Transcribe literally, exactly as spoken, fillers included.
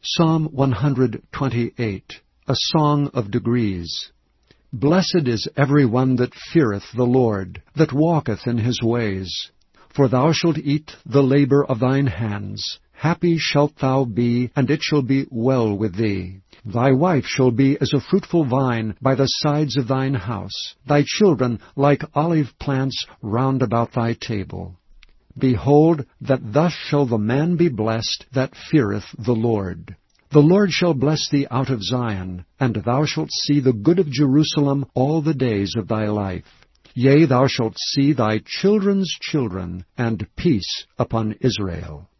Psalm one twenty-eight, a song of degrees. Blessed is every one that feareth the Lord, that walketh in his ways. For thou shalt eat the labor of thine hands. Happy shalt thou be, and it shall be well with thee. Thy wife shall be as a fruitful vine by the sides of thine house, thy children like olive plants round about thy table. Behold, that thus shall the man be blessed that feareth the Lord. The Lord shall bless thee out of Zion, and thou shalt see the good of Jerusalem all the days of thy life. Yea, thou shalt see thy children's children, and peace upon Israel.